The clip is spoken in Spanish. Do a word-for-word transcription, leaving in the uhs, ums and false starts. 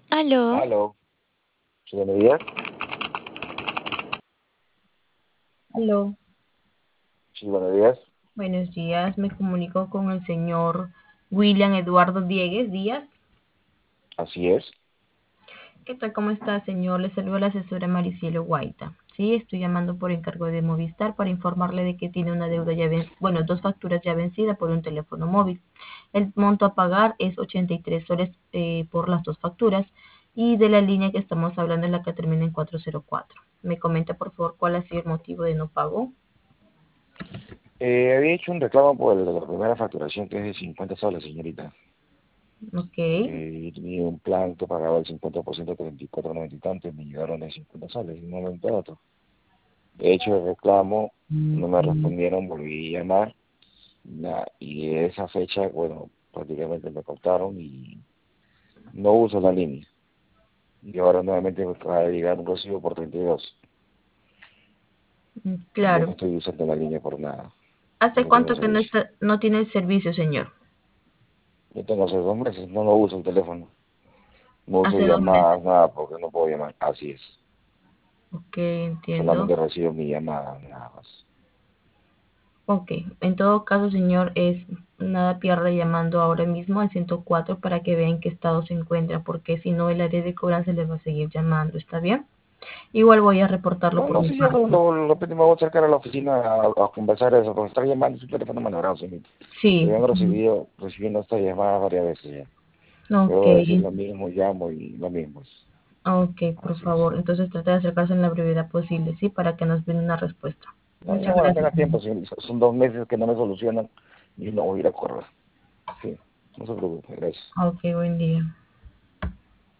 Aló, Aló, sí, buenos días. aló, Sí, buenos días. buenos días. Me comunico con el señor William Eduardo Diegues Díaz. Así es. ¿Qué tal? ¿Cómo está, señor? Le saluda la asesora Maricielo Guaita. Sí, estoy llamando por encargo de Movistar para informarle de que tiene una deuda ya vencida, bueno, dos facturas ya vencidas por un teléfono móvil. El monto a pagar es ochenta y tres soles eh, por las dos facturas y de la línea que estamos hablando es la que termina en cuatro cero cuatro. Me comenta, por favor, cuál ha sido el motivo de no pago. Eh, había hecho un reclamo por la primera facturación que es de cincuenta soles, señorita. Ok. Eh, yo tenía un plan que pagaba el cincuenta por ciento, treinta y cuatro noventa y tantos, me llegaron de cincuenta soles de un momento a otro. He hecho el reclamo, no me respondieron, volví a llamar, na- y esa fecha, bueno, prácticamente me cortaron y no uso la línea. Y ahora nuevamente me acaba de llegar un recibo por treinta y dos. Mm, Ya no claro. estoy usando la línea por nada, ya ¿Hace no tengo cuánto que no servicio. está, no tiene el servicio, señor? Yo tengo hace dos meses, no lo uso el teléfono. No uso Hace dos meses. llamadas, nada, porque no puedo llamar. Así es. Ok, entiendo. Solamente recibo mi llamada, nada más. Ok, en todo caso, señor, es nada pierde llamando ahora mismo al ciento cuatro para que vean qué estado se encuentra, porque si no, el área de cobranza les va a seguir llamando, ¿está bien? Igual voy a reportarlo No, por no, mi sí, ya lo, parte. lo, lo me voy a acercar a la oficina a, a conversar eso, porque estar llamando su teléfono manejado, señorita. Sí, Yo han recibido, recibiendo esta llamada varias veces ya. ok, Debo decir lo mismo, llamo y lo mismo. ok, por Así es. favor. Entonces trate de acercarse en la brevedad posible, ¿sí? Para que nos den una respuesta. No, ya Muchas bueno, gracias, tenga señor. tiempo, señorita. Son dos meses que no me solucionan y no voy a ir a correr. Sí, no se preocupe, gracias. Ok, buen día.